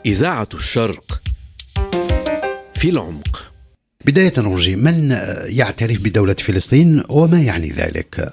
إذاعة الشرق في العمق. بداية روجي، من يعترف بدولة فلسطين وما يعني ذلك؟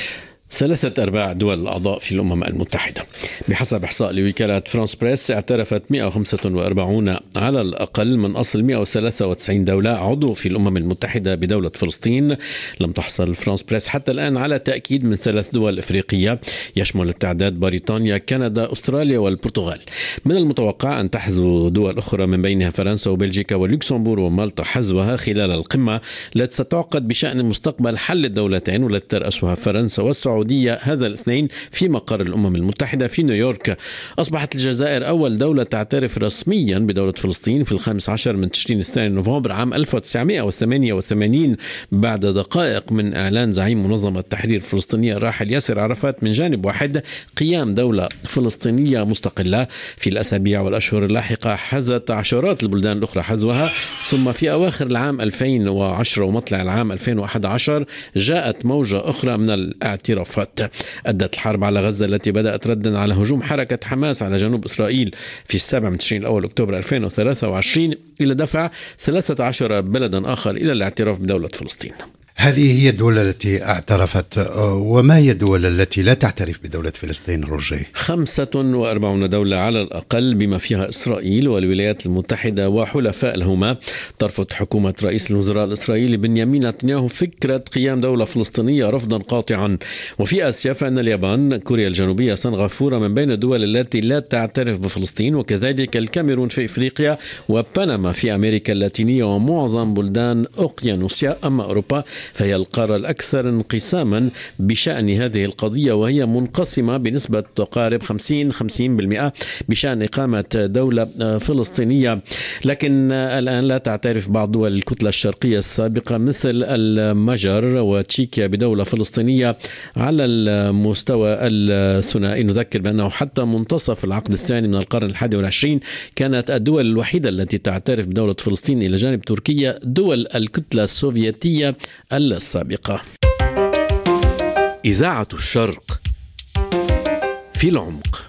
3/4 دول الأعضاء في الأمم المتحدة. بحسب إحصاء لوكالة فرانس بريس، اعترفت 145 على الأقل من أصل 193 دولة عضو في الأمم المتحدة بدولة فلسطين. لم تحصل فرانس بريس حتى الآن على تأكيد من 3 دول إفريقية يشمل التعداد بريطانيا، كندا، أستراليا والبرتغال. من المتوقع أن تحذو دول أخرى من بينها فرنسا وبلجيكا ولوكسمبورغ ومالطا حذوها خلال القمة التي ستعقد بشأن مستقبل حل الدولتين، والتي ترأسها فرنسا والسعودية هذا الاثنين في مقر الأمم المتحدة في نيويورك. أصبحت الجزائر أول دولة تعترف رسميا بدولة فلسطين في 15 من تشرين الثاني نوفمبر عام 1988 بعد دقائق من إعلان زعيم منظمة التحرير الفلسطينية الراحل ياسر عرفات من جانب واحد قيام دولة فلسطينية مستقلة. في الأسابيع والأشهر اللاحقة حزت عشرات البلدان الأخرى حذوها، ثم في أواخر العام 2010 ومطلع العام 2011 جاءت موجة أخرى من الاعتراف. أدت الحرب على غزة التي بدأت ردا على هجوم حركة حماس على جنوب إسرائيل في 7 من تشرين الأول أكتوبر 2023 إلى دفع 13 بلدا آخر إلى الاعتراف بدولة فلسطين. هذه هي الدول التي اعترفت، وما هي الدول التي لا تعترف بدولة فلسطين روجي؟ 45 دولة على الأقل بما فيها إسرائيل والولايات المتحدة وحلفاء لهما. ترفض حكومة رئيس الوزراء الإسرائيلي بنيامين نتنياهو فكرة قيام دولة فلسطينية رفضا قاطعا. وفي آسيا فإن اليابان، كوريا الجنوبية، سنغافورة من بين الدول التي لا تعترف بفلسطين، وكذلك الكاميرون في إفريقيا وبنما في أمريكا اللاتينية ومعظم بلدان أوقيانوسيا. أما أوروبا فهي القارة الأكثر انقساما بشأن هذه القضية، وهي منقسمة بنسبة تقارب 50% بشأن إقامة دولة فلسطينية. لكن الآن لا تعترف بعض دول الكتلة الشرقية السابقة مثل المجر وتشيكيا بدولة فلسطينية على المستوى الثنائي. نذكر بأنه حتى منتصف العقد الثاني من القرن 21 كانت الدول الوحيدة التي تعترف بدولة فلسطين إلى جانب تركيا دول الكتلة السوفيتية السابقة. إذاعة الشرق في العمق.